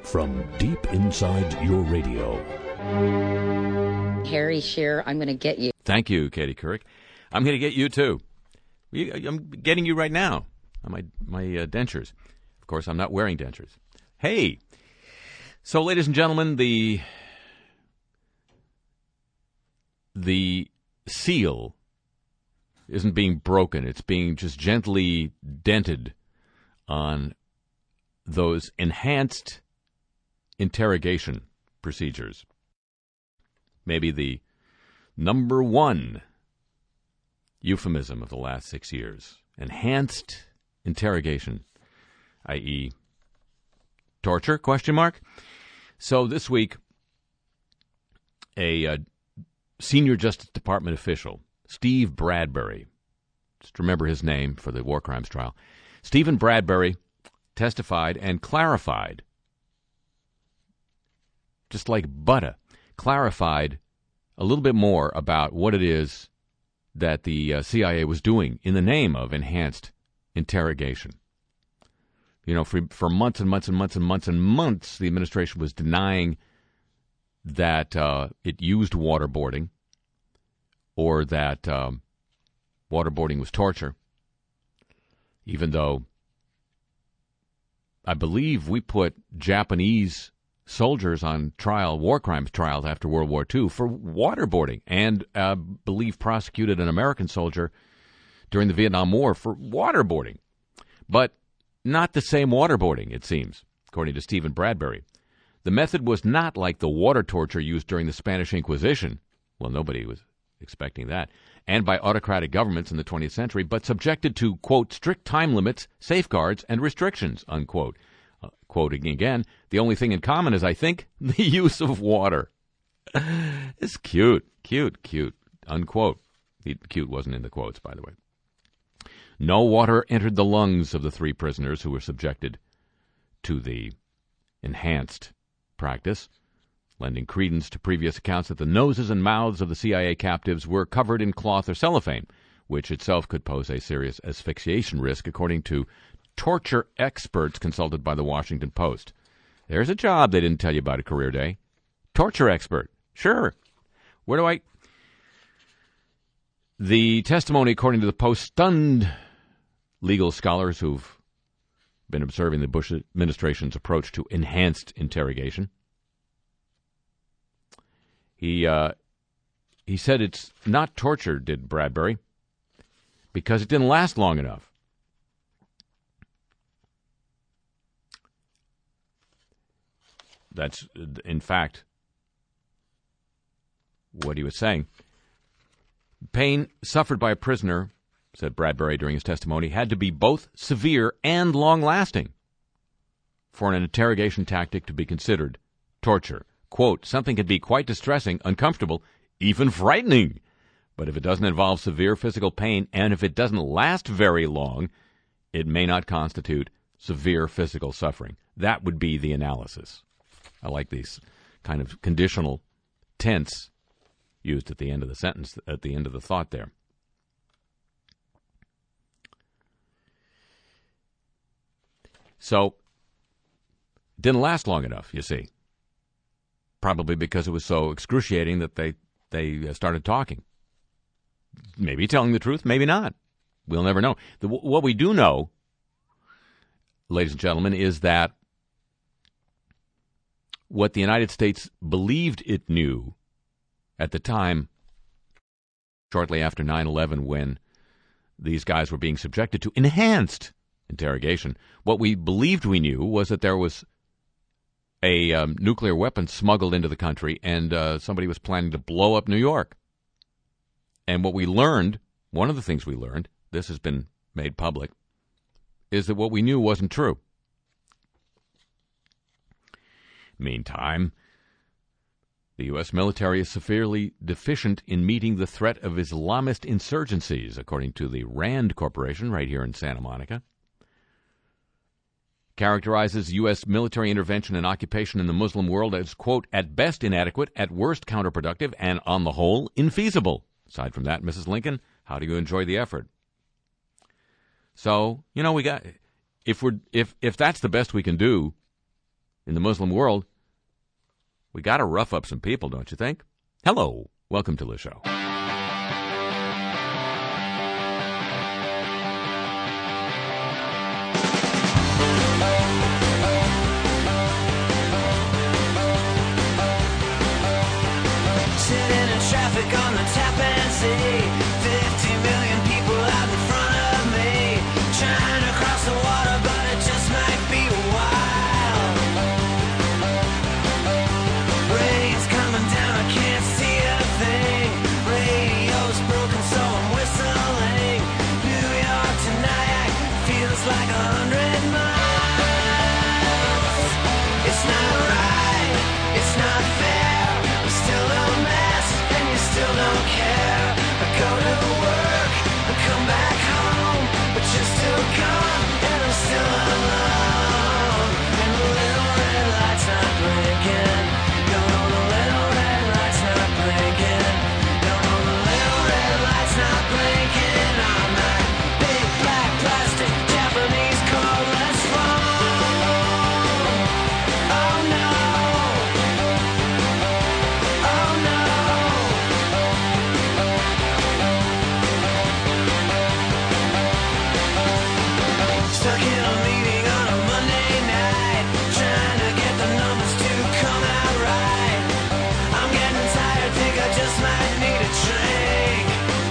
from deep inside your radio. Harry Shearer, I'm going to get you. Thank you, Katie Couric. I'm going to get you, too. I'm getting you right now on my dentures. Of course, I'm not wearing dentures. Hey! So, ladies and gentlemen, the seal isn't being broken. It's being just gently dented on those enhanced interrogation procedures. Maybe the number one euphemism of the last 6 years. Enhanced interrogation, i.e. torture, ? So this week, a senior Justice Department official, Steve Bradbury, just remember his name for the war crimes trial, Stephen Bradbury testified and clarified, just like butter, clarified a little bit more about what it is that the CIA was doing in the name of enhanced interrogation. You know, for months and months and months and months and months, the administration was denying that it used waterboarding or that waterboarding was torture, even though I believe we put Japanese soldiers on trial, war crimes trials after World War II for waterboarding, and believe prosecuted an American soldier during the Vietnam War for waterboarding. But not the same waterboarding, it seems, according to Stephen Bradbury. The method was not like the water torture used during the Spanish Inquisition. Well, nobody was expecting that. And by autocratic governments in the 20th century, but subjected to, quote, strict time limits, safeguards, and restrictions, unquote. Quoting again, the only thing in common is, I think, the use of water. It's cute, unquote. The cute wasn't in the quotes, by the way. No water entered the lungs of the 3 prisoners who were subjected to the enhanced practice, lending credence to previous accounts that the noses and mouths of the CIA captives were covered in cloth or cellophane, which itself could pose a serious asphyxiation risk, according to torture experts consulted by the Washington Post. There's a job they didn't tell you about at Career Day. Torture expert. Sure. The testimony, according to the Post, stunned legal scholars who've been observing the Bush administration's approach to enhanced interrogation. He said it's not torture, did Bradbury, because it didn't last long enough. That's, in fact, what he was saying. Pain suffered by a prisoner, said Bradbury during his testimony, had to be both severe and long-lasting for an interrogation tactic to be considered torture. Quote, something can be quite distressing, uncomfortable, even frightening. But if it doesn't involve severe physical pain, and if it doesn't last very long, it may not constitute severe physical suffering. That would be the analysis. I like these kind of conditional tense used at the end of the sentence, at the end of the thought there. So, didn't last long enough, you see. Probably because it was so excruciating that they started talking. Maybe telling the truth, maybe not. We'll never know. What we do know, ladies and gentlemen, is that what the United States believed it knew at the time, shortly after 9/11, when these guys were being subjected to enhanced interrogation, what we believed we knew was that there was a nuclear weapon smuggled into the country and somebody was planning to blow up New York. And what we learned, one of the things we learned, this has been made public, is that what we knew wasn't true. Meantime, the U.S. military is severely deficient in meeting the threat of Islamist insurgencies, according to the RAND Corporation right here in Santa Monica. Characterizes U.S. military intervention and occupation in the Muslim world as, quote, at best inadequate, at worst counterproductive, and on the whole, infeasible. Aside from that, Mrs. Lincoln, how do you enjoy the effort? So, we got, if that's the best we can do, in the Muslim world, we got to rough up some people, don't you think? Hello. Welcome to the show. Sitting in traffic on the Tappan Zee, 50 million people out in front of me, trying to cross the water, but it just might be a while. Rain's coming down, I can't see a thing. Radio's broken, so I'm whistling. New York tonight feels like 100 miles. It's not right, it's not fair. I'm still a mess, and you still don't care. I go to work, I come back home, but you're still gone, and I'm still alone. And the little red light's not blinking. No, no, the little red light's not blinking. No, no, the little red light's not blinking on that big black plastic Japanese cordless phone. Oh no. Oh no. Stuck in a meeting on a Monday night, trying to get the numbers to come out right. I'm getting tired, think I just might need a drink.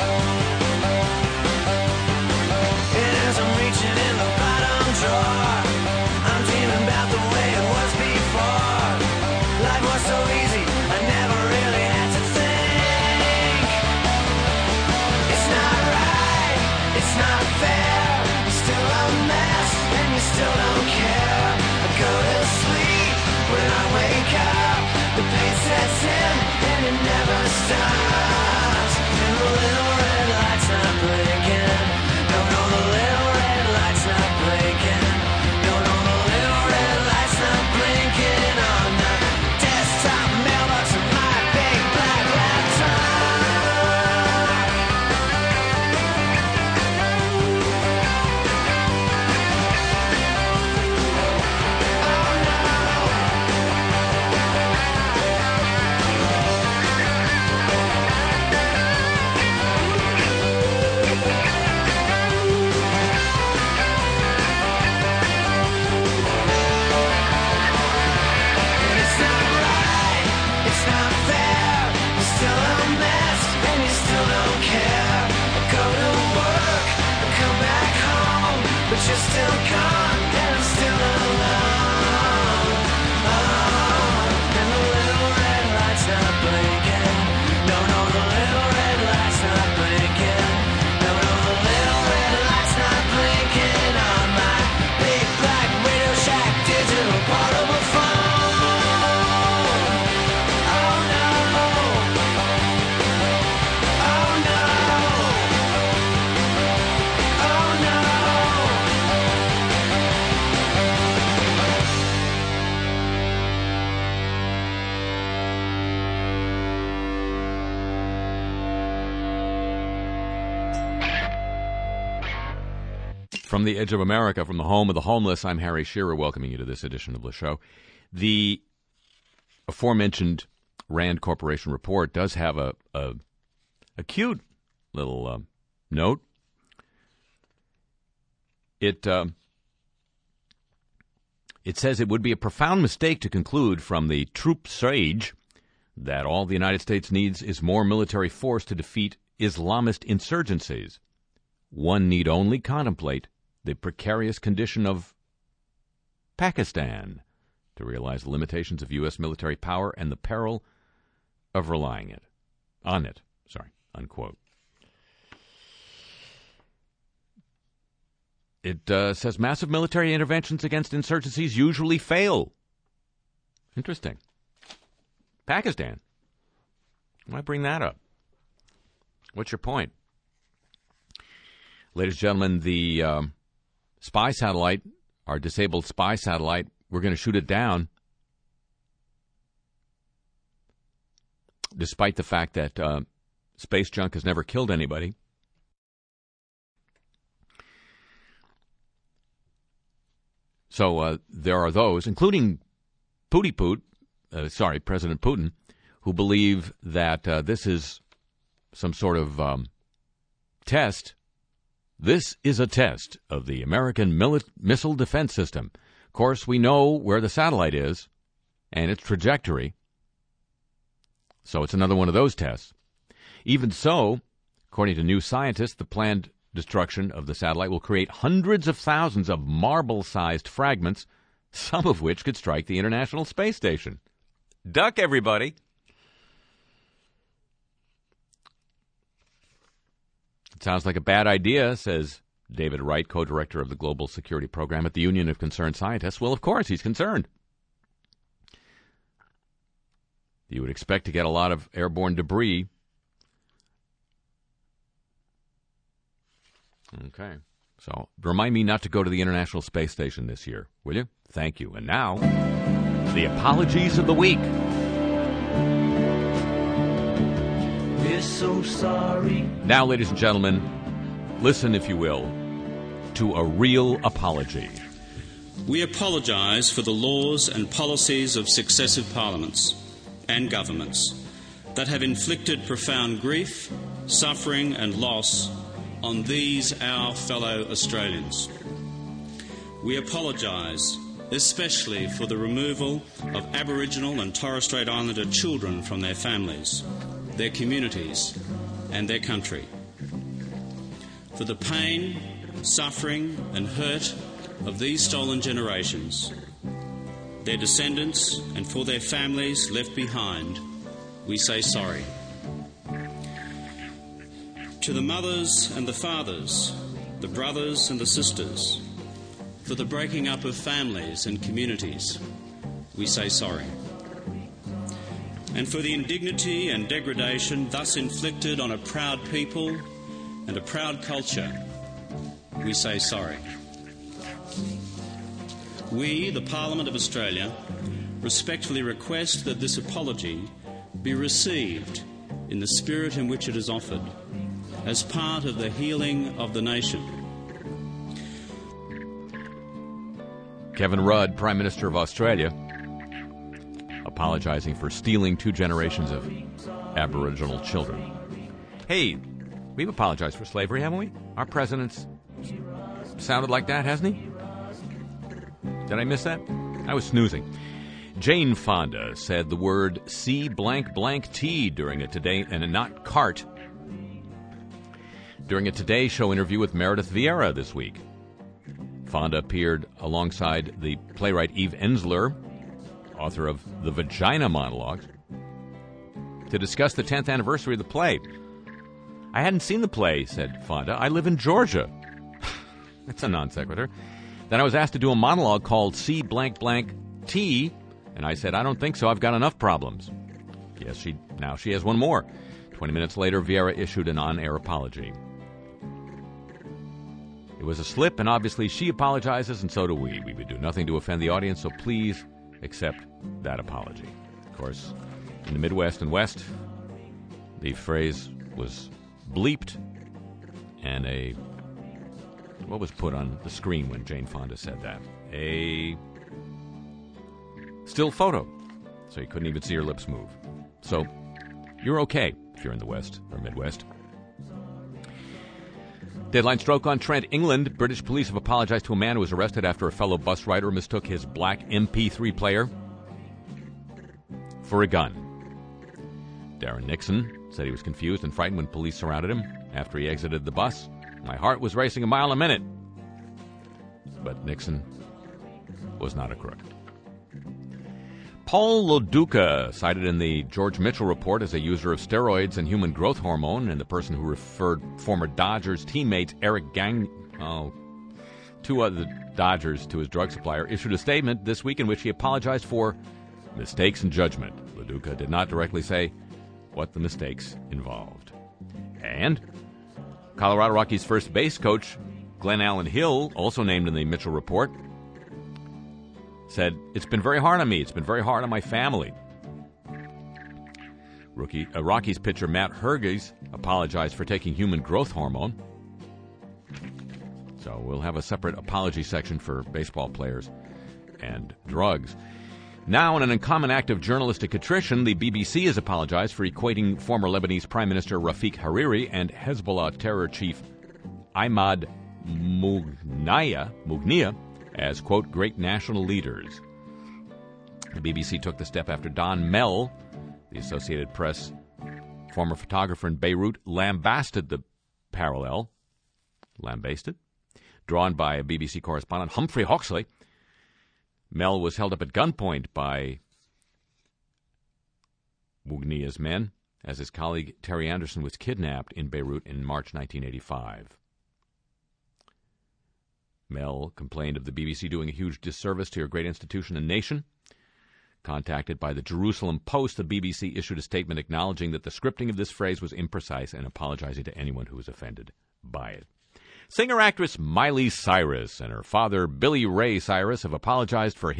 And as I'm reaching in the bottom drawer, I'm dreaming about the way it was before. Life was so easy, I never really had to think. It's not right, it's not fair. You're still a mess, and you still don't care. I go to sleep, when I wake up, the pain sets in, and it never stops. And the little red light's not blinking. No, no, the little red light's not blinking. No, no, the little red light's not blinking on the desktop mailbox of my big black laptop. Oh no. And it's not right, it's not fair. You're still a mess, and you still don't care. I go to work, I come back home, but you're still gone, and I'm still alone. Oh, and the little red light's not blinking. No, no, the little red light's not blinking. No, no, the little red light's not blinking on my big black Radio Shack digital portable phone. Oh no. Oh no. Oh no. From the edge of America, from the home of the homeless, I'm Harry Shearer, welcoming you to this edition of the show. The aforementioned Rand Corporation report does have a cute little note. It says it would be a profound mistake to conclude from the troop sage that all the United States needs is more military force to defeat Islamist insurgencies. One need only contemplate the precarious condition of Pakistan to realize the limitations of U.S. military power and the peril of relying on it. Unquote. It says massive military interventions against insurgencies usually fail. Interesting. Pakistan. Why bring that up? What's your point? Ladies and gentlemen, the spy satellite, our disabled spy satellite, we're going to shoot it down, despite the fact that space junk has never killed anybody. So there are those, including President Putin, who believe that this is some sort of test. This is a test of the American missile defense system. Of course, we know where the satellite is and its trajectory. So it's another one of those tests. Even so, according to New Scientist, the planned destruction of the satellite will create hundreds of thousands of marble-sized fragments, some of which could strike the International Space Station. Duck, everybody! It sounds like a bad idea, says David Wright, co-director of the Global Security Program at the Union of Concerned Scientists. Well, of course, he's concerned. You would expect to get a lot of airborne debris. Okay. So remind me not to go to the International Space Station this year, will you? Thank you. And now, the apologies of the week. We're so sorry. Now, ladies and gentlemen, listen, if you will, to a real apology. We apologise for the laws and policies of successive parliaments and governments that have inflicted profound grief, suffering and loss on these our fellow Australians. We apologise especially for the removal of Aboriginal and Torres Strait Islander children from their families, their communities and their country. For the pain, suffering and hurt of these stolen generations, their descendants and for their families left behind, we say sorry. To the mothers and the fathers, the brothers and the sisters, for the breaking up of families and communities, we say sorry. And for the indignity and degradation thus inflicted on a proud people and a proud culture, we say sorry. We, the Parliament of Australia, respectfully request that this apology be received in the spirit in which it is offered, as part of the healing of the nation. Kevin Rudd, Prime Minister of Australia, apologizing for stealing 2 generations of Aboriginal children. Hey, we've apologized for slavery, haven't we? Our president's sounded like that, hasn't he? Did I miss that? I was snoozing. Jane Fonda said the word C-blank-blank-T during a Today, and not cart, during a Today Show interview with Meredith Vieira this week. Fonda appeared alongside the playwright Eve Ensler, author of The Vagina Monologues, to discuss the 10th anniversary of the play. I hadn't seen the play, said Fonda. I live in Georgia. That's a non sequitur. Then I was asked to do a monologue called C-blank-blank-T, and I said, I don't think so. I've got enough problems. Yes, now she has one more. 20 minutes later, Vieira issued an on-air apology. It was a slip, and obviously she apologizes, and so do we. We would do nothing to offend the audience, so please accept that apology. Of course, in the Midwest and West, the phrase was bleeped, and what was put on the screen when Jane Fonda said that? A still photo, so you couldn't even see her lips move. So you're okay if you're in the West or Midwest. Deadline stroke on Trent, England. British police have apologized to a man who was arrested after a fellow bus rider mistook his black MP3 player for a gun. Darren Nixon said he was confused and frightened when police surrounded him after he exited the bus. My heart was racing a mile a minute. But Nixon was not a crook. Paul Lo Duca, cited in the George Mitchell report as a user of steroids and human growth hormone, and the person who referred former Dodgers teammate two other Dodgers to his drug supplier, issued a statement this week in which he apologized for mistakes in judgment. Lo Duca did not directly say what the mistakes involved. And Colorado Rockies first base coach Glenn Allen Hill, also named in the Mitchell report, said, it's been very hard on me. It's been very hard on my family. Rockies pitcher Matt Herges apologized for taking human growth hormone. So we'll have a separate apology section for baseball players and drugs. Now, in an uncommon act of journalistic attrition, the BBC has apologized for equating former Lebanese Prime Minister Rafik Hariri and Hezbollah terror chief Ahmad Mughniya as, quote, great national leaders. The BBC took the step after Don Mell, the Associated Press former photographer in Beirut, lambasted the parallel, drawn by a BBC correspondent, Humphrey Hoxley. Mell was held up at gunpoint by Mughniya's men as his colleague Terry Anderson was kidnapped in Beirut in March 1985. Mell complained of the BBC doing a huge disservice to your great institution and nation. Contacted by the Jerusalem Post, the BBC issued a statement acknowledging that the scripting of this phrase was imprecise and apologizing to anyone who was offended by it. Singer-actress Miley Cyrus and her father Billy Ray Cyrus have apologized for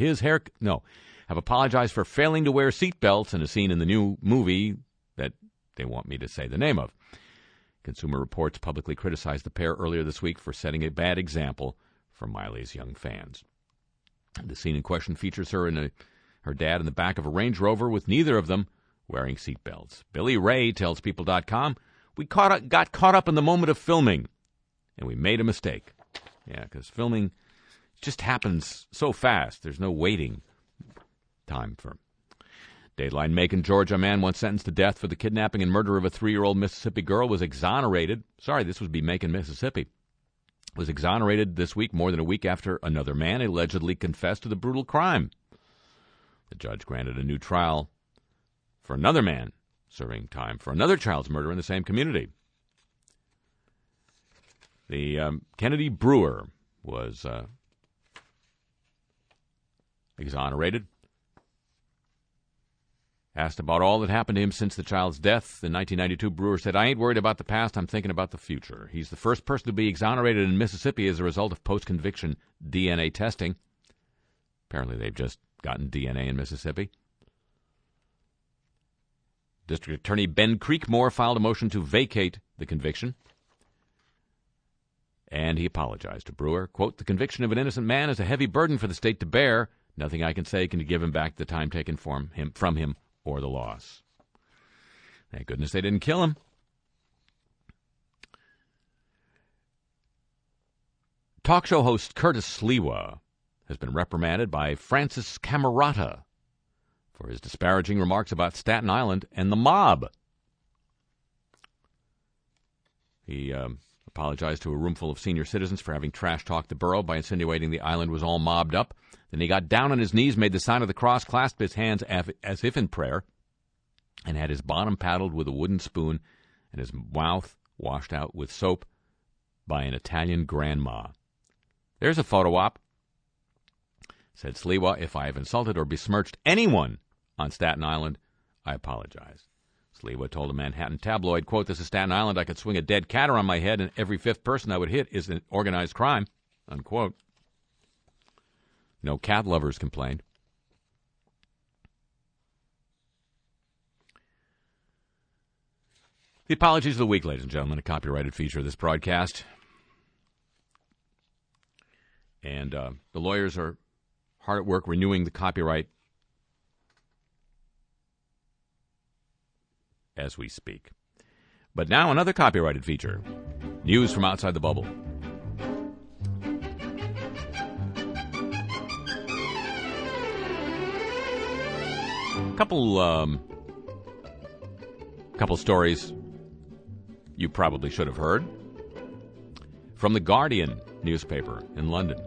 failing to wear seatbelts in a scene in the new movie that they want me to say the name of. Consumer Reports publicly criticized the pair earlier this week for setting a bad example for Miley's young fans. The scene in question features her and her dad in the back of a Range Rover with neither of them wearing seatbelts. Billy Ray tells People.com, "We got caught up in the moment of filming, and we made a mistake." Yeah, because filming just happens so fast. There's no waiting time for. Dateline Macon, Georgia. A man once sentenced to death for the kidnapping and murder of a 3-year-old Mississippi girl was exonerated. Sorry, this would be Macon, Mississippi. Was exonerated this week, more than a week after another man allegedly confessed to the brutal crime. The judge granted a new trial for another man serving time for another child's murder in the same community. The Kennedy Brewer was exonerated. Asked about all that happened to him since the child's death in 1992, Brewer said, "I ain't worried about the past, I'm thinking about the future." He's the first person to be exonerated in Mississippi as a result of post-conviction DNA testing. Apparently they've just gotten DNA in Mississippi. District Attorney Ben Creekmore filed a motion to vacate the conviction. And he apologized to Brewer. Quote, "The conviction of an innocent man is a heavy burden for the state to bear. Nothing I can say can give him back the time taken from him or the loss." Thank goodness they didn't kill him. Talk show host Curtis Sliwa has been reprimanded by Francis Camerata for his disparaging remarks about Staten Island and the mob. He apologized to a roomful of senior citizens for having trash-talked the borough by insinuating the island was all mobbed up. Then he got down on his knees, made the sign of the cross, clasped his hands as if in prayer, and had his bottom paddled with a wooden spoon and his mouth washed out with soap by an Italian grandma. There's a photo op. Said Sliwa, "If I have insulted or besmirched anyone on Staten Island, I apologize." Sliwa told a Manhattan tabloid, quote, "This is Staten Island. I could swing a dead cat around my head, and every fifth person I would hit is an organized crime," unquote. No cat lovers complained. The apologies of the week, ladies and gentlemen, a copyrighted feature of this broadcast. And the lawyers are hard at work renewing the copyright as we speak. But now another copyrighted feature. News from outside the bubble. Couple stories you probably should have heard. From the Guardian newspaper in London.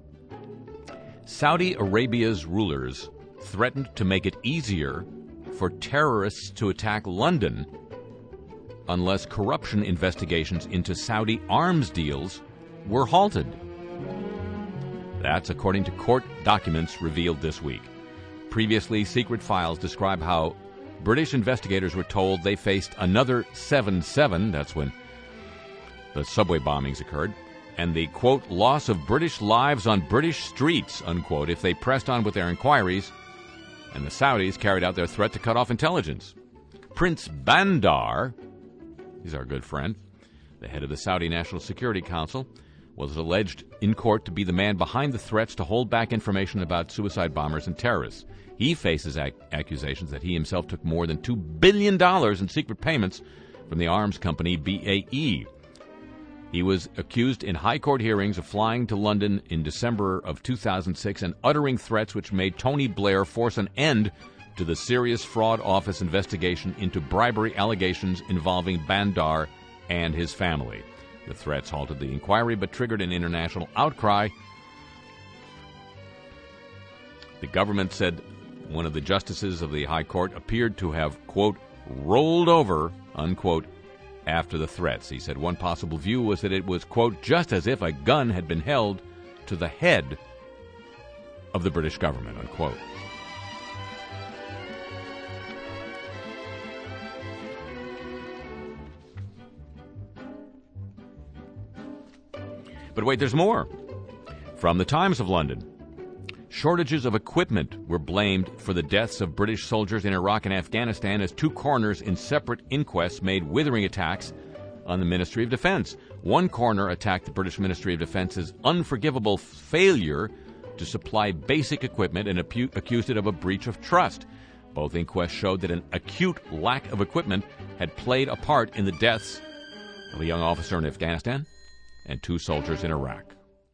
Saudi Arabia's rulers threatened to make it easier for terrorists to attack London unless corruption investigations into Saudi arms deals were halted. That's according to court documents revealed this week. Previously, secret files describe how British investigators were told they faced another 7/7, that's when the subway bombings occurred, and the, quote, loss of British lives on British streets, unquote, if they pressed on with their inquiries, and the Saudis carried out their threat to cut off intelligence. Prince Bandar, he's our good friend, the head of the Saudi National Security Council, was alleged in court to be the man behind the threats to hold back information about suicide bombers and terrorists. He faces accusations that he himself took more than $2 billion in secret payments from the arms company BAE. He was accused in high court hearings of flying to London in December of 2006 and uttering threats which made Tony Blair force an end to the Serious Fraud Office investigation into bribery allegations involving Bandar and his family. The threats halted the inquiry but triggered an international outcry. The government said one of the justices of the High Court appeared to have, quote, rolled over, unquote, after the threats. He said one possible view was that it was, quote, just as if a gun had been held to the head of the British government, unquote. But wait, there's more. From the Times of London. Shortages of equipment were blamed for the deaths of British soldiers in Iraq and Afghanistan as two coroners in separate inquests made withering attacks on the Ministry of Defense. One coroner attacked the British Ministry of Defense's unforgivable failure to supply basic equipment and accused it of a breach of trust. Both inquests showed that an acute lack of equipment had played a part in the deaths of a young officer in Afghanistan and two soldiers in Iraq.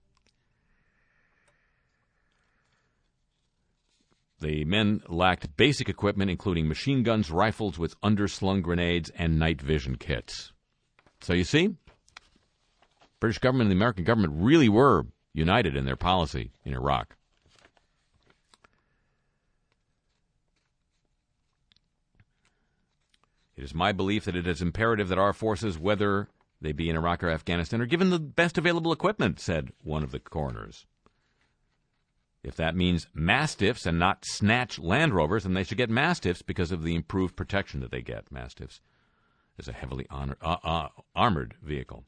The men lacked basic equipment, including machine guns, rifles with underslung grenades, and night vision kits. So you see, British government and the American government really were united in their policy in Iraq. It is my belief that it is imperative that our forces, whether they be in Iraq or Afghanistan, are given the best available equipment, said one of the coroners. If that means Mastiffs and not snatch Land Rovers, then they should get Mastiffs because of the improved protection that they get. Mastiffs is a heavily armored vehicle.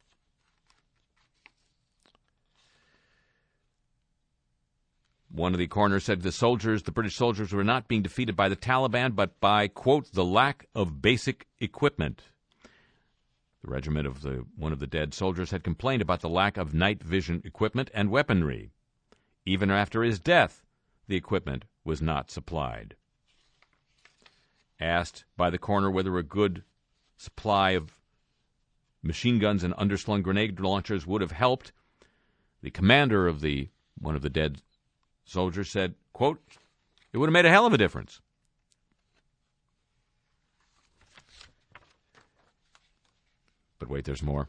One of the coroners said the British soldiers were not being defeated by the Taliban, but by, quote, the lack of basic equipment. The regiment of one of the dead soldiers had complained about the lack of night vision equipment and weaponry. Even after his death, the equipment was not supplied. Asked by the coroner whether a good supply of machine guns and underslung grenade launchers would have helped, the commander of one of the dead soldiers said, quote, it would have made a hell of a difference. But wait, there's more.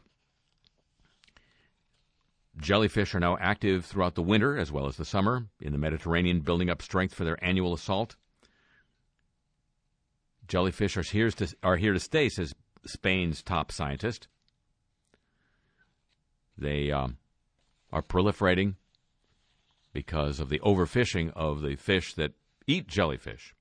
Jellyfish are now active throughout the winter as well as the summer in the Mediterranean, building up strength for their annual assault. Jellyfish are here to stay, says Spain's top scientist. They are proliferating because of the overfishing of the fish that eat jellyfish.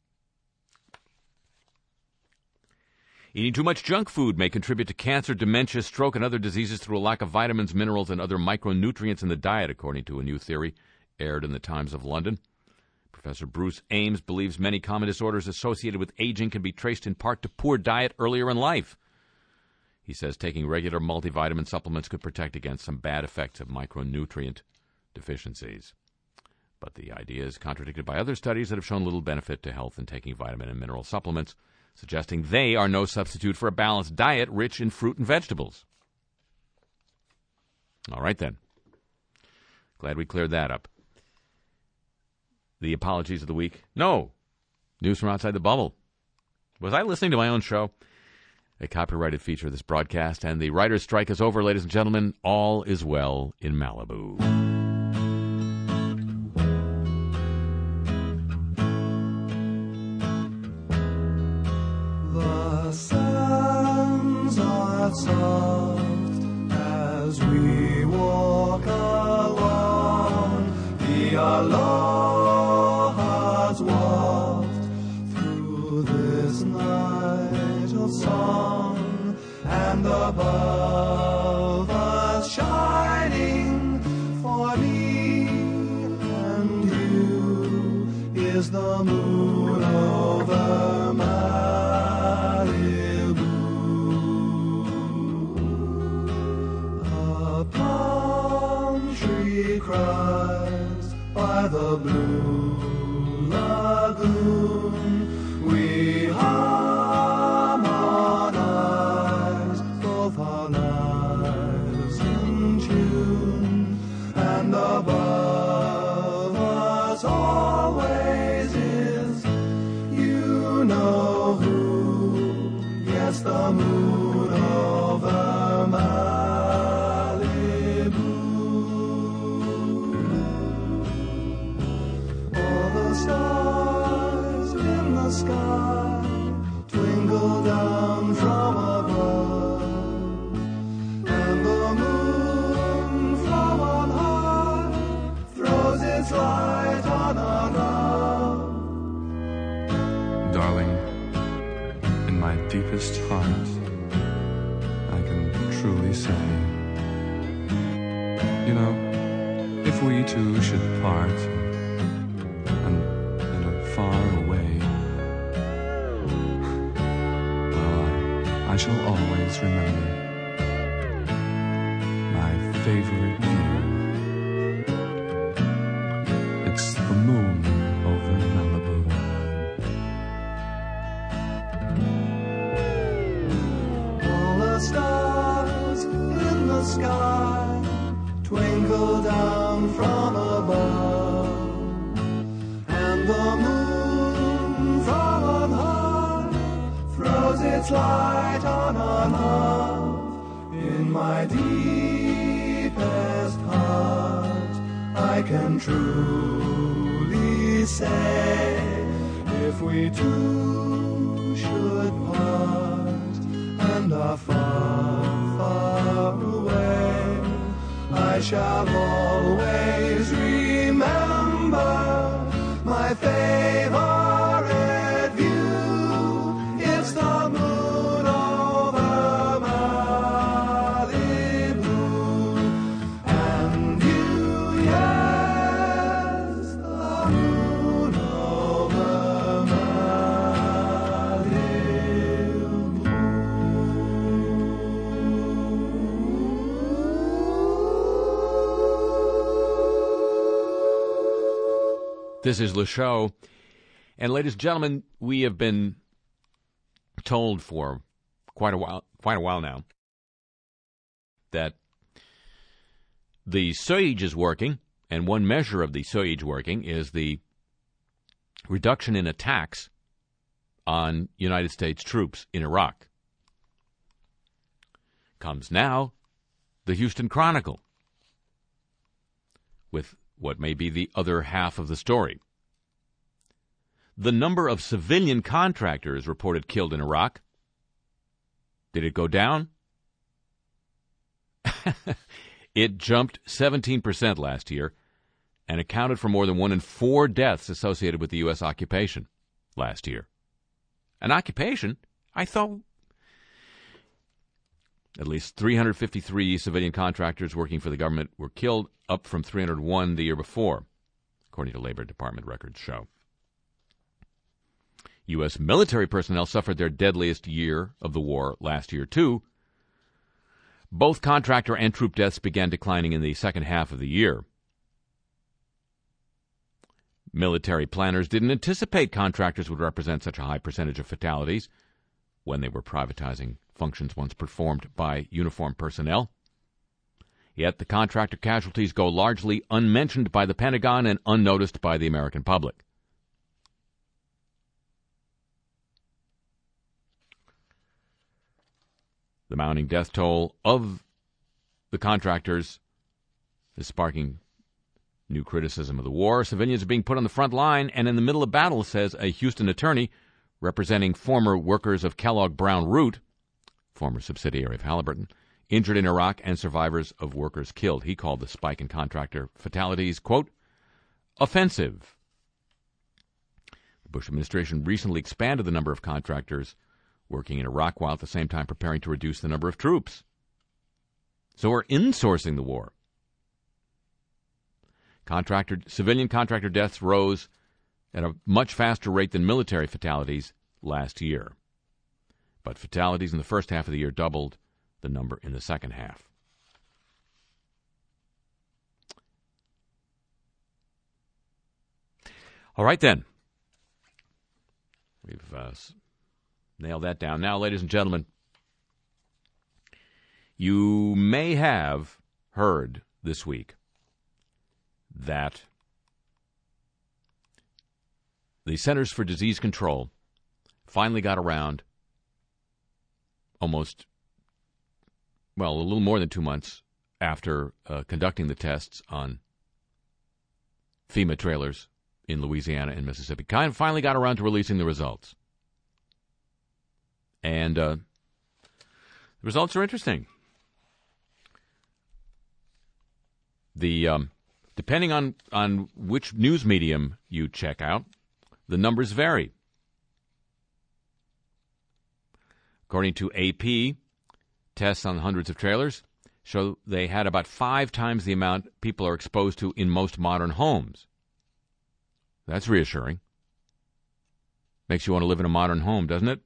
Eating too much junk food may contribute to cancer, dementia, stroke, and other diseases through a lack of vitamins, minerals, and other micronutrients in the diet, according to a new theory aired in the Times of London. Professor Bruce Ames believes many common disorders associated with aging can be traced in part to poor diet earlier in life. He says taking regular multivitamin supplements could protect against some bad effects of micronutrient deficiencies. But the idea is contradicted by other studies that have shown little benefit to health in taking vitamin and mineral supplements, suggesting they are no substitute for a balanced diet rich in fruit and vegetables. All right, then. Glad we cleared that up. The apologies of the week. No. News from outside the bubble. Was I listening to my own show? A copyrighted feature of this broadcast, and the writer's strike is over, ladies and gentlemen. All is well in Malibu. Soft as we walk along, the Aloha's waft through this night of song, and above us shining for me and you is the moon over Malibu. Upon blue lagoon. We harmonize both our lives in tune, and above us always is, you know who, yes, the moon over Malibu. All the stars in the sky twinkle down from above, and the moon from on high throws its light on our love. Darling, in my deepest heart, I can truly say, you know, if we two should part and are far away, well, I shall always remember my favorite view. It's the moon over Malibu. All the stars in the sky twinkle down from above, and the moon from on high throws its light on our love. In my deepest heart, I can truly say, if we two should part and are far, far away, I shall always remember my favorite view. It's the moon over Malibu, and you, yes, the moon over This is Le Show. And ladies and gentlemen, we have been told for quite a while now that the siege is working, and one measure of the siege working is the reduction in attacks on United States troops in Iraq. Comes now the Houston Chronicle with what may be the other half of the story. The number of civilian contractors reported killed in Iraq. Did it go down? It jumped 17% last year and accounted for more than 1 in 4 deaths associated with the U.S. occupation last year. An occupation? I thought at least 353 civilian contractors working for the government were killed, up from 301 the year before, according to Labor Department records show. U.S. military personnel suffered their deadliest year of the war last year, too. Both contractor and troop deaths began declining in the second half of the year. Military planners didn't anticipate contractors would represent such a high percentage of fatalities when they were privatizing functions once performed by uniformed personnel. Yet the contractor casualties go largely unmentioned by the Pentagon and unnoticed by the American public. The mounting death toll of the contractors is sparking new criticism of the war. Civilians are being put on the front line and in the middle of battle, says a Houston attorney representing former workers of Kellogg Brown Root, former subsidiary of Halliburton, injured in Iraq, and survivors of workers killed. He called the spike in contractor fatalities, quote, offensive. The Bush administration recently expanded the number of contractors working in Iraq while at the same time preparing to reduce the number of troops. So we're insourcing the war. Civilian contractor deaths rose at a much faster rate than military fatalities last year. But fatalities in the first half of the year doubled the number in the second half. All right, then. We've nailed that down. Now, ladies and gentlemen, you may have heard this week that the Centers for Disease Control finally got around a little more than 2 months after conducting the tests on FEMA trailers in Louisiana and Mississippi. Finally got around to releasing the results. And the results are interesting. Depending on which news medium you check out, the numbers vary. According to AP, tests on hundreds of trailers show they had about 5 times the amount people are exposed to in most modern homes. That's reassuring. Makes you want to live in a modern home, doesn't it?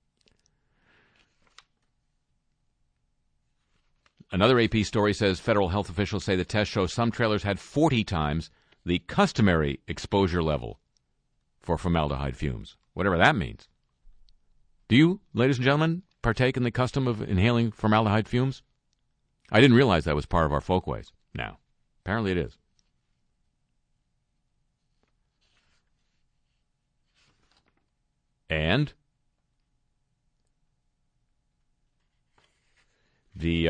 Another AP story says federal health officials say the test shows some trailers had 40 times the customary exposure level for formaldehyde fumes, whatever that means. Do you, ladies and gentlemen, partake in the custom of inhaling formaldehyde fumes? I didn't realize that was part of our folkways. Now, apparently it is. And the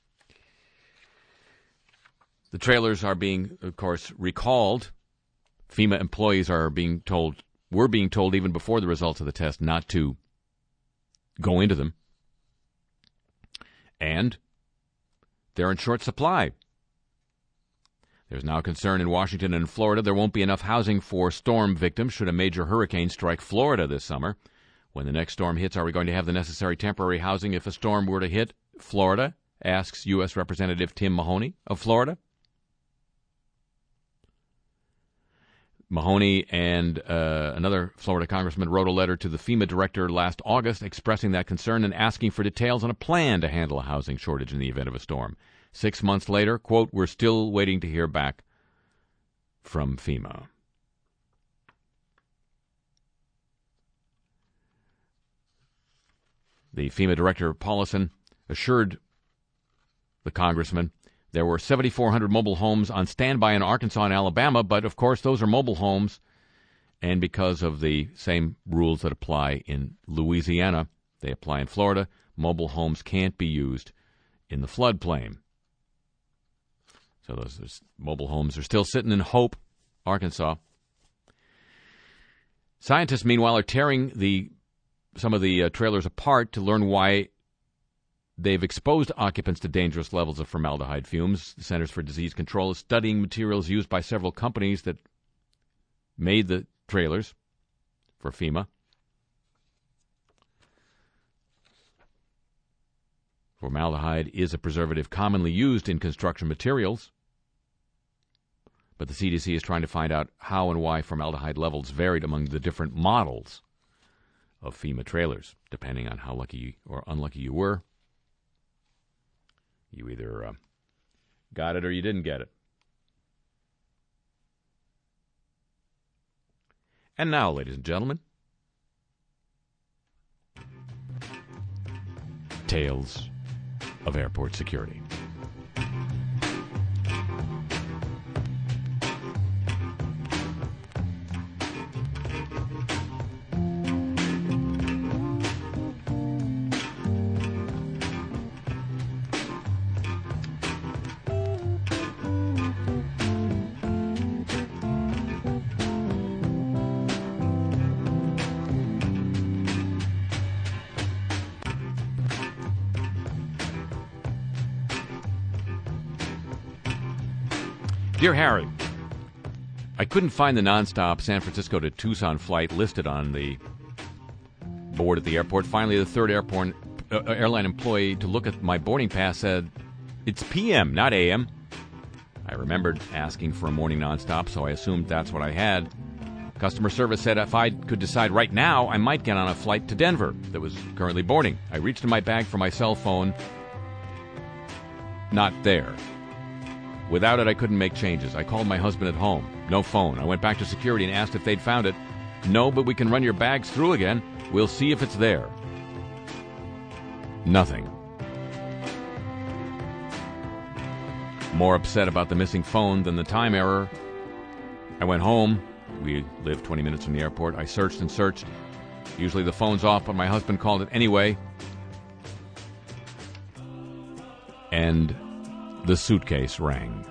trailers are being, of course, recalled. FEMA employees were being told even before the results of the test not to go into them. And they're in short supply. There's now concern in Washington and Florida there won't be enough housing for storm victims should a major hurricane strike Florida this summer. When the next storm hits, are we going to have the necessary temporary housing if a storm were to hit Florida? Asks U.S. Representative Tim Mahoney of Florida. Mahoney and another Florida congressman wrote a letter to the FEMA director last August expressing that concern and asking for details on a plan to handle a housing shortage in the event of a storm. 6 months later, quote, we're still waiting to hear back from FEMA. The FEMA director, Paulison, assured the congressman there were 7,400 mobile homes on standby in Arkansas and Alabama, but of course those are mobile homes, and because of the same rules that apply in Louisiana, they apply in Florida. Mobile homes can't be used in the floodplain. So those mobile homes are still sitting in Hope, Arkansas. Scientists, meanwhile, are tearing some of the trailers apart to learn why they've exposed occupants to dangerous levels of formaldehyde fumes. The Centers for Disease Control is studying materials used by several companies that made the trailers for FEMA. Formaldehyde is a preservative commonly used in construction materials, but the CDC is trying to find out how and why formaldehyde levels varied among the different models of FEMA trailers, depending on how lucky or unlucky you were. You either got it or you didn't get it. And now, ladies and gentlemen, tales of airport security. Dear Harry, I couldn't find the nonstop San Francisco to Tucson flight listed on the board at the airport. Finally, the third airline employee to look at my boarding pass said, it's PM, not AM. I remembered asking for a morning nonstop, so I assumed that's what I had. Customer service said if I could decide right now, I might get on a flight to Denver that was currently boarding. I reached in my bag for my cell phone. Not there. Without it, I couldn't make changes. I called my husband at home. No phone. I went back to security and asked if they'd found it. No, but we can run your bags through again. We'll see if it's there. Nothing. More upset about the missing phone than the time error. I went home. We live 20 minutes from the airport. I searched and searched. Usually the phone's off, but my husband called it anyway. And the suitcase rang.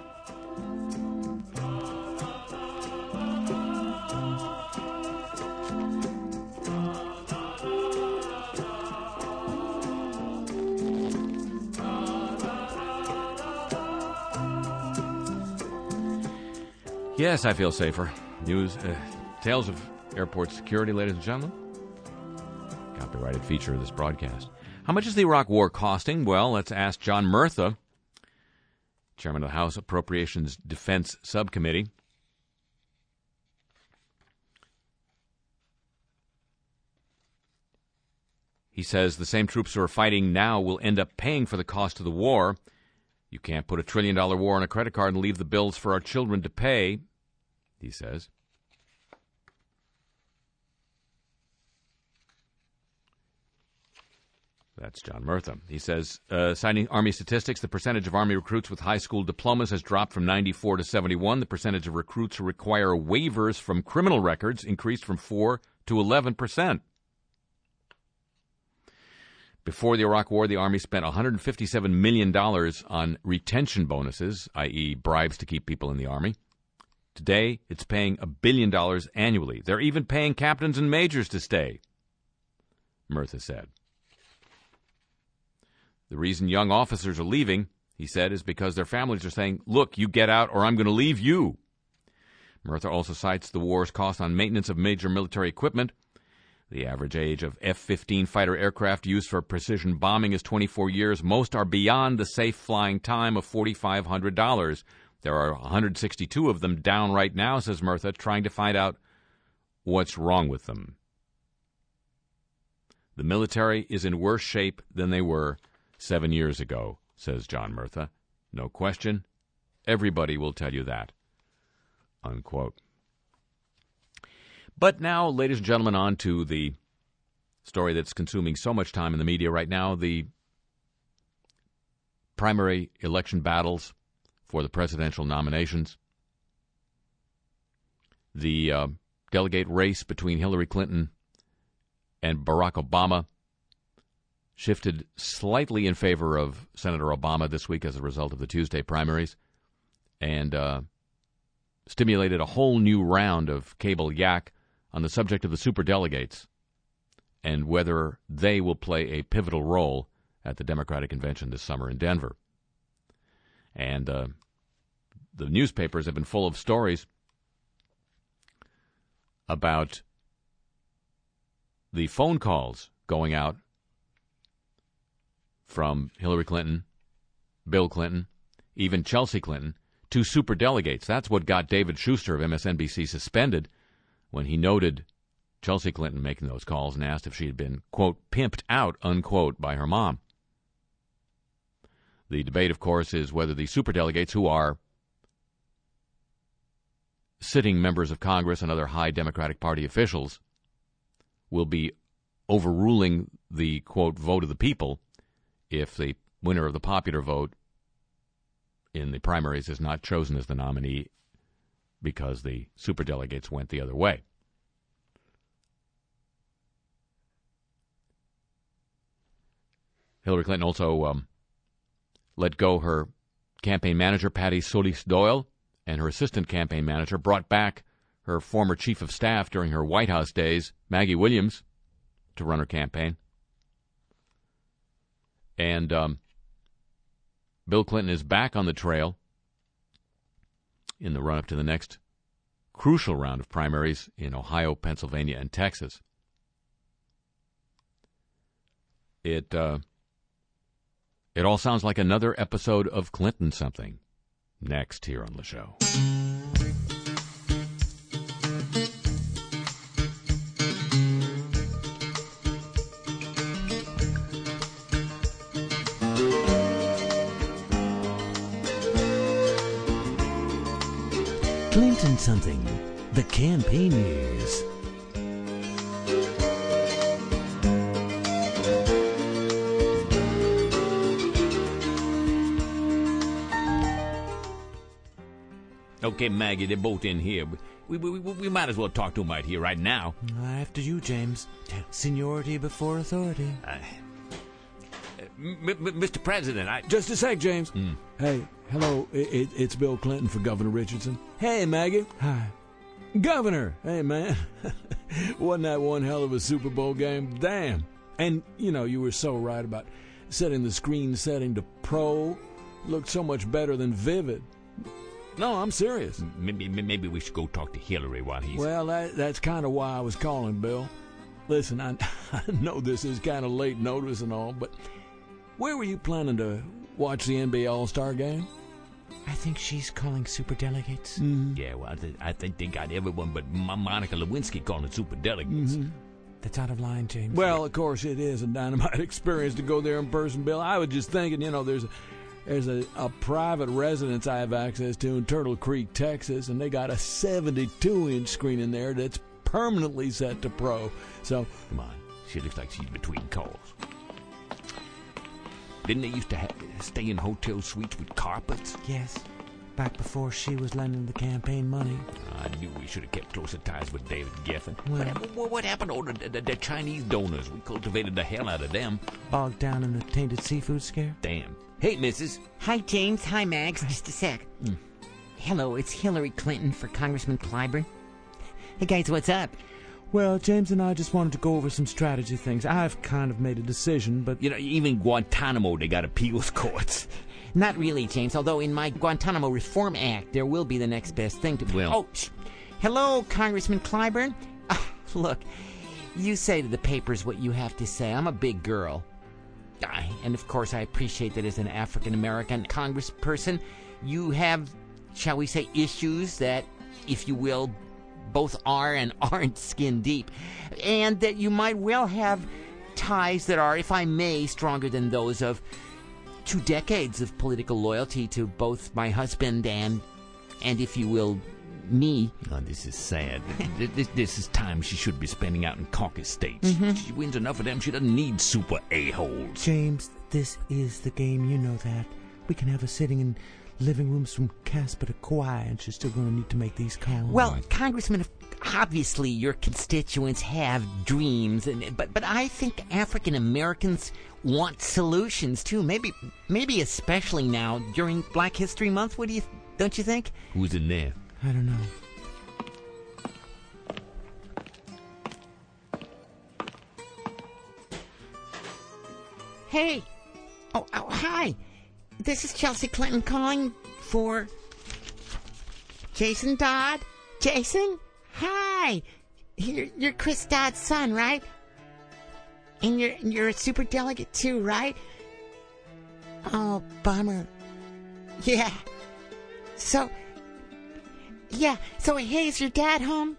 Yes, I feel safer. Tales of airport security, ladies and gentlemen. Copyrighted feature of this broadcast. How much is the Iraq War costing? Well, let's ask John Murtha, chairman of the House Appropriations Defense Subcommittee. He says the same troops who are fighting now will end up paying for the cost of the war. You can't put $1 trillion war on a credit card and leave the bills for our children to pay, he says. That's John Murtha. He says, citing Army statistics, the percentage of Army recruits with high school diplomas has dropped from 94 to 71. The percentage of recruits who require waivers from criminal records increased from 4 to 11%. Before the Iraq War, the Army spent $157 million on retention bonuses, i.e. bribes to keep people in the Army. Today, it's paying $1 billion annually. They're even paying captains and majors to stay, Murtha said. The reason young officers are leaving, he said, is because their families are saying, look, you get out or I'm going to leave you. Murtha also cites the war's cost on maintenance of major military equipment. The average age of F-15 fighter aircraft used for precision bombing is 24 years. Most are beyond the safe flying time of $4,500. There are 162 of them down right now, says Murtha, trying to find out what's wrong with them. The military is in worse shape than they were 7 years ago, says John Murtha. No question. Everybody will tell you that. Unquote. But now, ladies and gentlemen, on to the story that's consuming so much time in the media right now, the primary election battles for the presidential nominations. The delegate race between Hillary Clinton and Barack Obama shifted slightly in favor of Senator Obama this week as a result of the Tuesday primaries, and stimulated a whole new round of cable yak on the subject of the superdelegates and whether they will play a pivotal role at the Democratic Convention this summer in Denver. And the newspapers have been full of stories about the phone calls going out from Hillary Clinton, Bill Clinton, even Chelsea Clinton, to superdelegates. That's what got David Schuster of MSNBC suspended when he noted Chelsea Clinton making those calls and asked if she had been, quote, pimped out, unquote, by her mom. The debate, of course, is whether the superdelegates, who are sitting members of Congress and other high Democratic Party officials, will be overruling the, quote, vote of the people if the winner of the popular vote in the primaries is not chosen as the nominee because the superdelegates went the other way. Hillary Clinton also let go her campaign manager, Patty Solis Doyle, and her assistant campaign manager, brought back her former chief of staff during her White House days, Maggie Williams, to run her campaign. And Bill Clinton is back on the trail in the run-up to the next crucial round of primaries in Ohio, Pennsylvania, and Texas. It all sounds like another episode of Clinton something. Next here on the show. something. The campaign news. Okay, Maggie, they're both in here. We might as well talk to them right here, right now. After you, James. Seniority before authority. Mr. President, Just a sec, James. Hey, hello. It's Bill Clinton for Governor Richardson. Hey, Maggie. Hi. Governor. Hey, man. Wasn't that one hell of a Super Bowl game? Damn. And, you were so right about setting the screen setting to Pro. Looked so much better than Vivid. No, I'm serious. maybe we should go talk to Hillary while he's... Well, that's kind of why I was calling, Bill. Listen, I know this is kind of late notice and all, but where were you planning to watch the NBA All-Star game? I think she's calling superdelegates. Yeah, well, I think they got everyone but Monica Lewinsky calling superdelegates. That's out of line, James. Well, of course, it is a dynamite experience to go there in person, Bill. I was just thinking, there's a private residence I have access to in Turtle Creek, Texas, and they got a 72-inch screen in there that's permanently set to Pro. So, Come on, she looks like she's between calls. Didn't they used to stay in hotel suites with carpets? Yes. Back before she was lending the campaign money. I knew we should have kept closer ties with David Geffen. Well- What happened to all the Chinese donors? We cultivated the hell out of them. Bogged down in the tainted seafood scare. Damn. Hey, missus. Hi, James. Hi, Mags. Just a sec. Hello, it's Hillary Clinton for Congressman Clyburn. Hey, guys, what's up? Well, James and I just wanted to go over some strategy things. I've kind of made a decision, but... Even Guantanamo, they got appeals courts. Not really, James, although in my Guantanamo Reform Act, there will be the next best thing to... Well- Oh, hello, Congressman Clyburn. Look, you say to the papers what you have to say. I'm a big girl. And, of course, I appreciate that as an African-American congressperson, you have, shall we say, issues that, if you will, both are and aren't skin deep. And that you might well have ties that are, if I may, stronger than those of 2 decades of political loyalty to both my husband and if you will, me. Oh, this is sad. This is time she should be spending out in caucus states. She wins enough of them, she doesn't need super a-holes. James, this is the game, you know that. We can have her sitting in living rooms from Casper to Kauai, and she's still going to need to make these calls. Well, Congressman, obviously your constituents have dreams, but I think African Americans want solutions too. Maybe especially now during Black History Month. Don't you think? Who's in there? I don't know. Hey, oh, hi. This is Chelsea Clinton calling for Jason Dodd. Jason, hi. You're Chris Dodd's son, right? And you're a super delegate too, right? Oh, bummer. Yeah. So hey, is your dad home?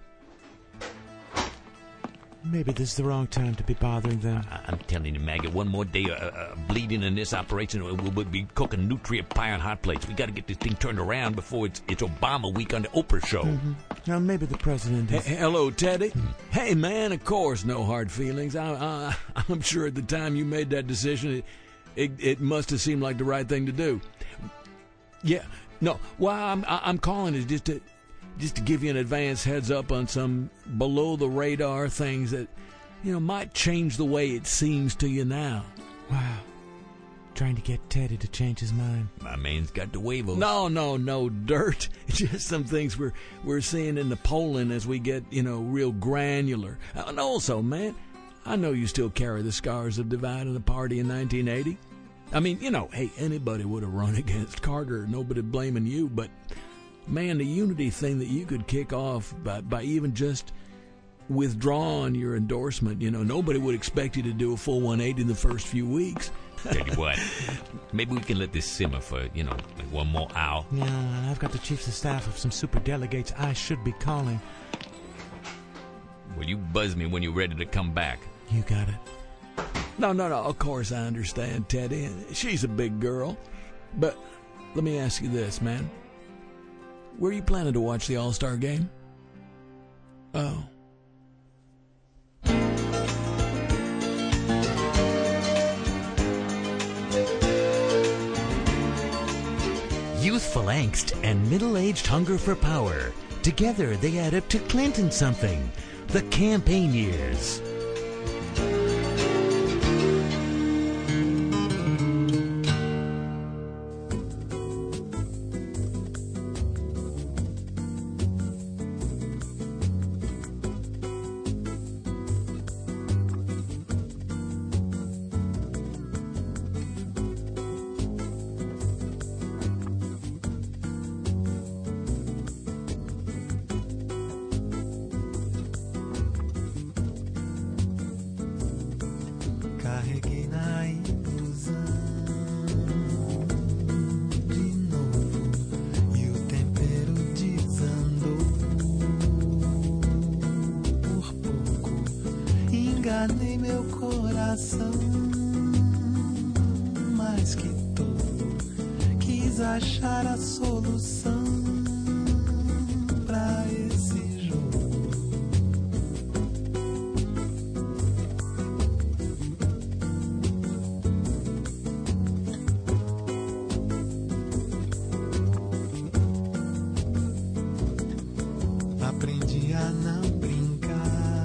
Maybe this is the wrong time to be bothering them. I'm telling you, Maggie, one more day bleeding in this operation, we'll be cooking nutrient pie on hot plates. We got to get this thing turned around before it's Obama week on the Oprah show. Now, maybe the president is... Hello, Teddy. Hey, man, of course, no hard feelings. I'm sure at the time you made that decision, it must have seemed like the right thing to do. Yeah, no, well, I'm calling it just to give you an advance heads up on some below-the-radar things that, might change the way it seems to you now. Wow. Trying to get Teddy to change his mind. My man's got the huevos. No dirt. Just some things we're seeing in the polling as we get, real granular. And also, man, I know you still carry the scars of dividing the party in 1980. I mean, hey, anybody would have run against Carter. Nobody blaming you, but... Man, the unity thing that you could kick off by even just withdrawing your endorsement, nobody would expect you to do a full 180 in the first few weeks. Tell you what, maybe we can let this simmer for, like one more hour. Yeah, I've got the chiefs of staff of some super delegates I should be calling. Well, you buzz me when you're ready to come back. You got it. No, of course I understand, Teddy. She's a big girl. But let me ask you this, man. Where are you planning to watch the All-Star game? Oh. Youthful angst and middle-aged hunger for power. Together, they add up to Clinton something. The campaign years. Carreguei na ilusão de novo e o tempero desandou por pouco. Enganei meu coração, mais que todo, quis achar a solução pra esse jogo. Aprendi a não brincar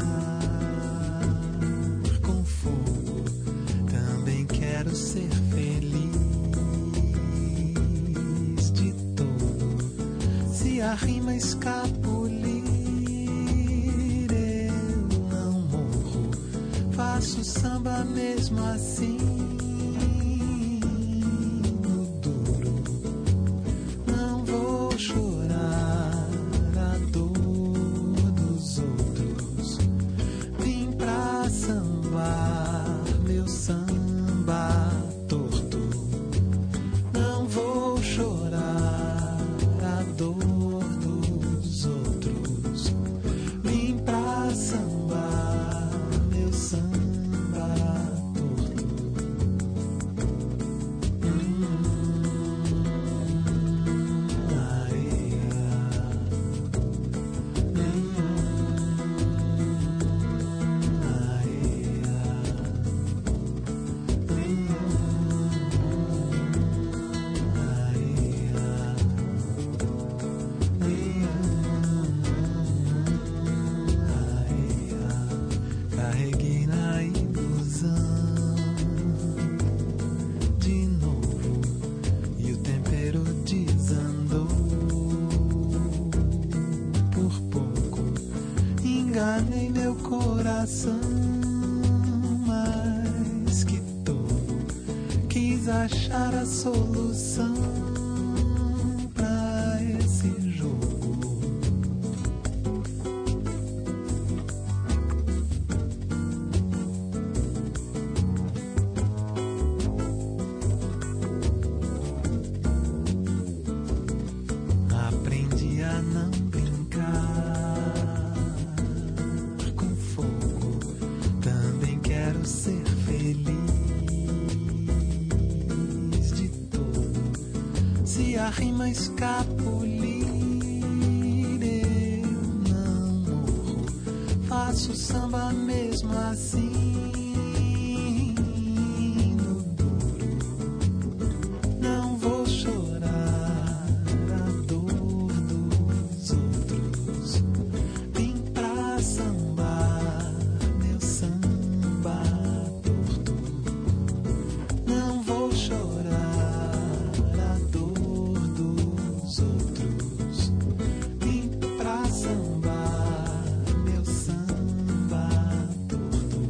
com fogo. Também quero ser feliz de todo. Se a rima escapulir, eu não morro. Faço samba mesmo assim. No duro, não vou chorar a dor dos outros. Vim pra sambar meu samba torto. Não vou chorar a dor dos outros. Vim pra sambar meu samba torto. Carreguei na ilusão de novo e o tempero desandou por pouco. Enganei meu coração, mais que todo, quis achar a solução pra esse jogo. Aprendi a não brincar com fogo. Também quero ser feliz de todo. Se a rima escapulir, eu não morro. Faço samba mesmo assim. No duro, não vou chorar a dor dos outros. Vim pra sambar meu samba torto. Não vou chorar a dor dos outros. Vim pra sambar meu samba torto.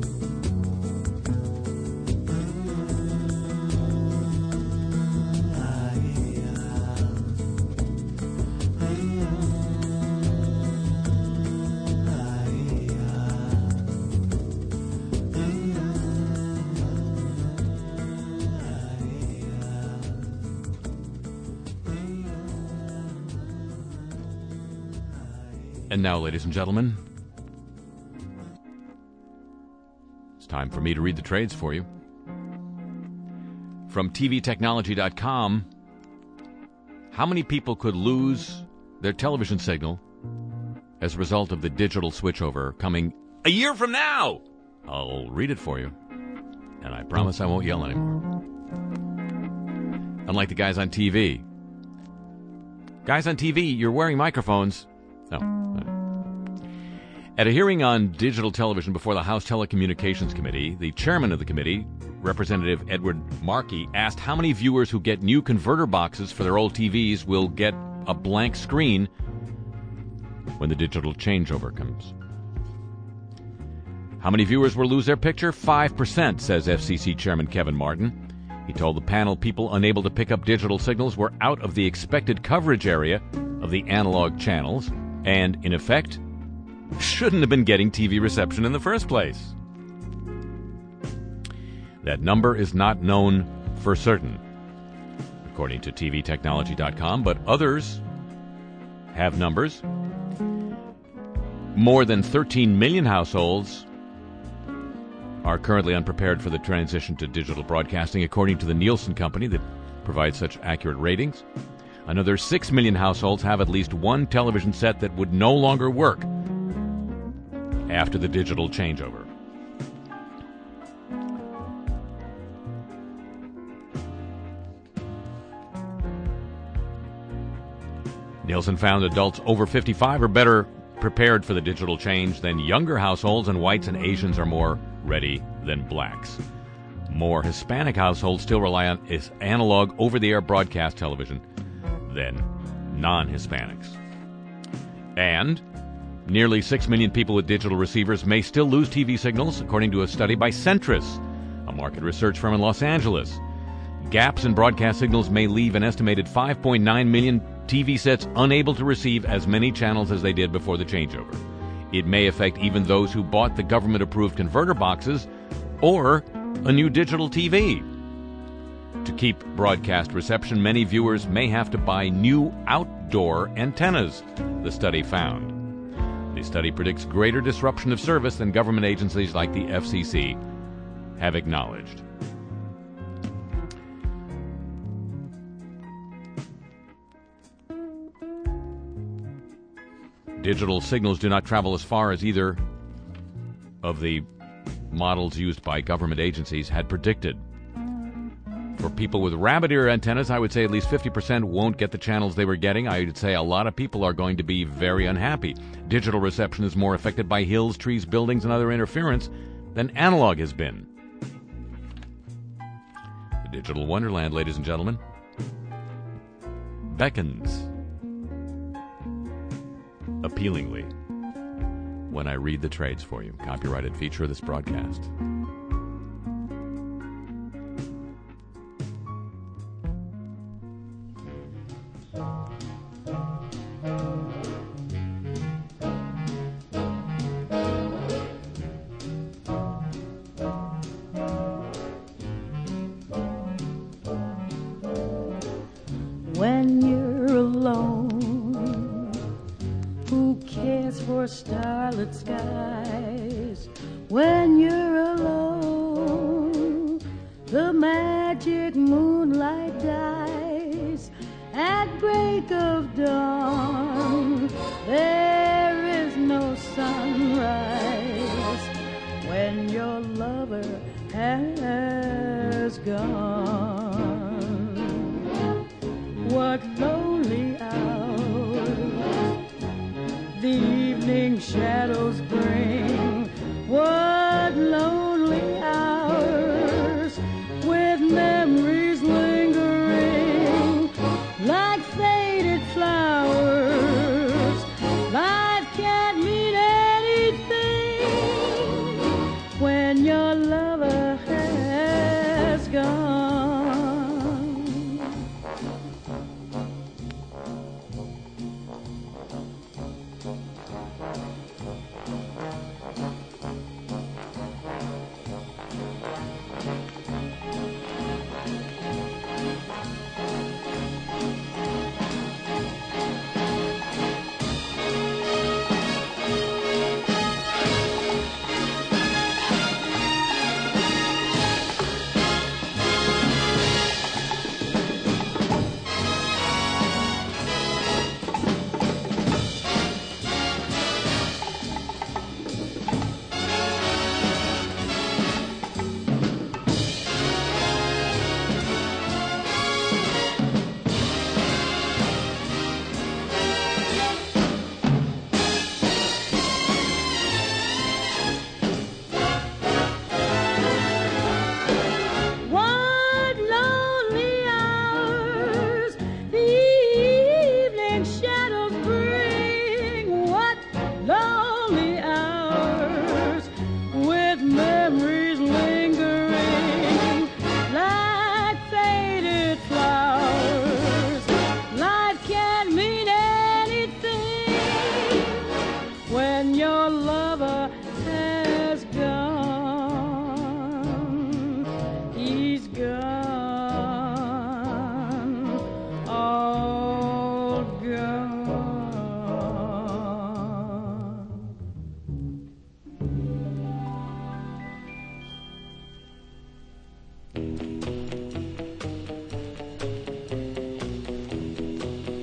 And now, ladies and gentlemen, it's time for me to read the trades for you. From TVTechnology.com, how many people could lose their television signal as a result of the digital switchover coming a year from now. I'll read it for you, and I promise I won't yell anymore. Unlike the guys on TV. Guys on TV, you're wearing microphones. No. At a hearing on digital television before the House Telecommunications Committee, the chairman of the committee, Representative Edward Markey, asked how many viewers who get new converter boxes for their old TVs will get a blank screen when the digital changeover comes. How many viewers will lose their picture? 5%, says FCC Chairman Kevin Martin. He told the panel people unable to pick up digital signals were out of the expected coverage area of the analog channels and, in effect, shouldn't have been getting TV reception in the first place. That number is not known for certain, according to TVTechnology.com, but others have numbers. More than 13 million households are currently unprepared for the transition to digital broadcasting, according to the Nielsen company that provides such accurate ratings. Another 6 million households have at least one television set that would no longer work after the digital changeover. Nielsen found adults over 55 are better prepared for the digital change than younger households, and whites and Asians are more ready than blacks. More Hispanic households still rely on analog over-the-air broadcast television than non-Hispanics. And nearly 6 million people with digital receivers may still lose TV signals, according to a study by Centris, a market research firm in Los Angeles. Gaps in broadcast signals may leave an estimated 5.9 million TV sets unable to receive as many channels as they did before the changeover. It may affect even those who bought the government-approved converter boxes or a new digital TV. To keep broadcast reception, many viewers may have to buy new outdoor antennas, the study found. The study predicts greater disruption of service than government agencies like the FCC have acknowledged. Digital signals do not travel as far as either of the models used by government agencies had predicted. For people with rabbit ear antennas, I would say at least 50% won't get the channels they were getting. I would say a lot of people are going to be very unhappy. Digital reception is more affected by hills, trees, buildings, and other interference than analog has been. The digital wonderland, ladies and gentlemen, beckons appealingly when I read the trades for you. Copyrighted feature of this broadcast. When you're alone, who cares for starlit skies? When you're alone, the magic moonlight dies. At break of dawn, there is no sunrise. When your lover has gone, what lonely hours the evening shadows bring. What lonely hours with memories lingering like faded flowers. Life can't mean anything when your lover has gone.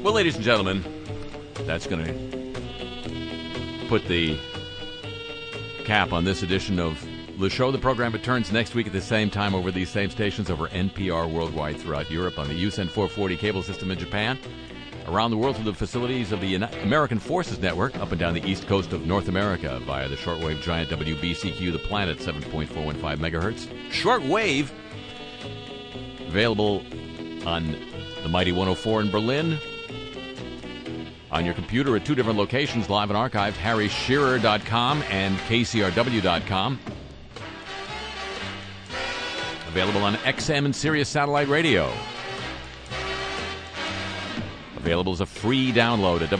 Well, ladies and gentlemen, that's going to put the cap on this edition of the show. The program returns next week at the same time over these same stations over NPR worldwide throughout Europe on the USEN 440 cable system in Japan, around the world through the facilities of the American Forces Network, up and down the east coast of North America via the shortwave giant WBCQ, the planet, 7.415 megahertz. Shortwave, available on the Mighty 104 in Berlin, on your computer at two different locations, live and archived, harryshearer.com and kcrw.com. Available on XM and Sirius Satellite Radio. Available as a free download at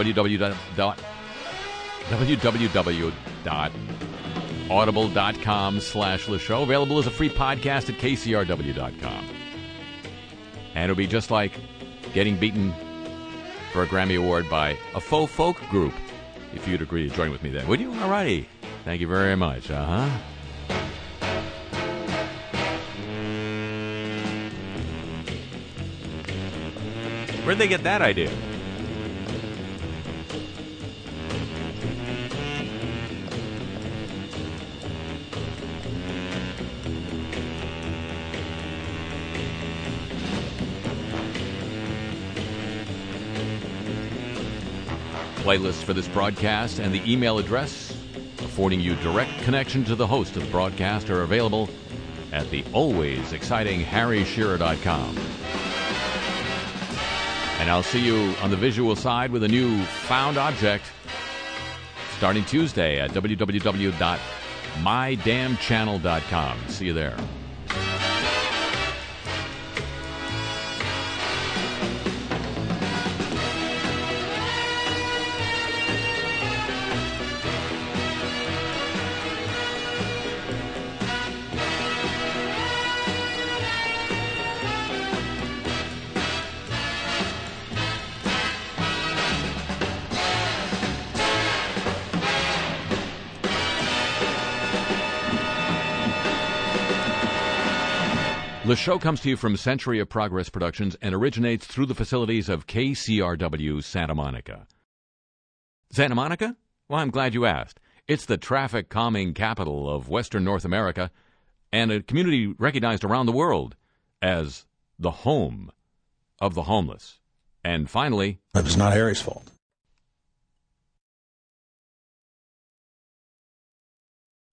www.audible.com/the show. Available as a free podcast at kcrw.com. And it'll be just like getting beaten for a Grammy Award by a faux folk group, if you'd agree to join with me then. Would you? All righty. Thank you very much. Where'd they get that idea? Playlists for this broadcast and the email address affording you direct connection to the host of the broadcast are available at the always exciting harryshearer.com. And I'll see you on the visual side with a new found object starting Tuesday at www.mydamnchannel.com. See you there. The show comes to you from Century of Progress Productions and originates through the facilities of KCRW Santa Monica. Santa Monica? Well, I'm glad you asked. It's the traffic calming capital of Western North America and a community recognized around the world as the home of the homeless. And finally, it was not Harry's fault.